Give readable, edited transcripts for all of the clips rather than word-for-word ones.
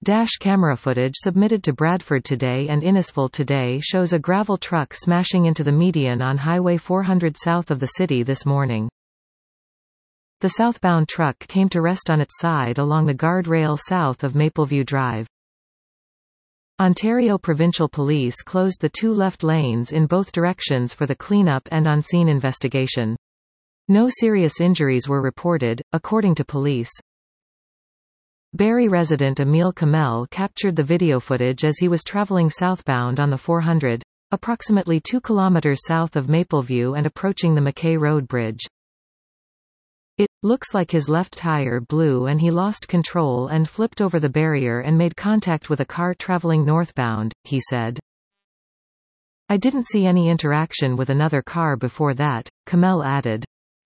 Dash camera footage submitted to Bradford Today and Innisfil Today shows a gravel truck smashing into the median on Highway 400 south of the city this morning. The southbound truck came to rest on its side along the guardrail south of Mapleview Drive. Ontario Provincial Police closed the two left lanes in both directions for the cleanup and on-scene investigation. No serious injuries were reported, according to police. Barrie resident Emile Kamel captured the video footage as he was travelling southbound on the 400, approximately 2 kilometres south of Mapleview and approaching the McKay Road Bridge. It looks like his left tire blew and he lost control and flipped over the barrier and made contact with a car travelling northbound, he said. I didn't see any interaction with another car before that, Kamel added.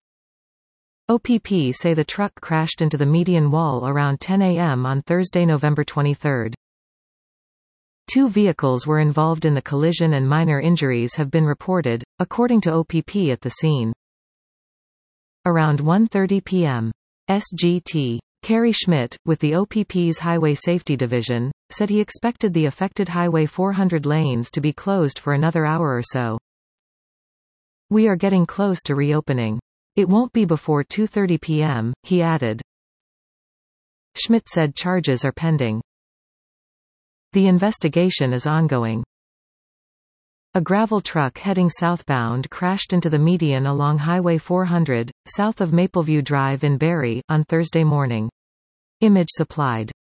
OPP say the truck crashed into the median wall around 10 a.m. on Thursday, November 23. 2 vehicles were involved in the collision and minor injuries have been reported, according to OPP at the scene. Around 1:30 p.m. SGT. Kerry Schmidt, with the OPP's Highway Safety Division, said he expected the affected Highway 400 lanes to be closed for another hour or so. We are getting close to reopening. It won't be before 2:30 p.m., he added. Schmidt said charges are pending. The investigation is ongoing. A gravel truck heading southbound crashed into the median along Highway 400, south of Mapleview Drive in Barrie, on Thursday morning. Image supplied.